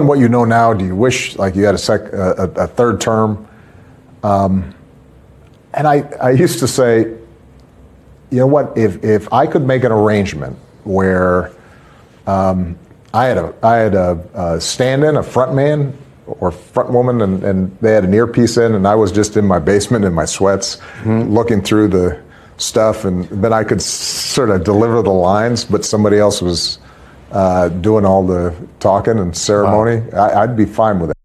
what you know now, do you wish like you had a third term? And I used to say, you know what, if I could make an arrangement where I had a stand-in, a front man or front woman, and they had an earpiece in, and I was just in my basement in my sweats looking through the stuff, and then I could sort of deliver the lines, but somebody else was doing all the talking and ceremony. Wow. I'd be fine with it.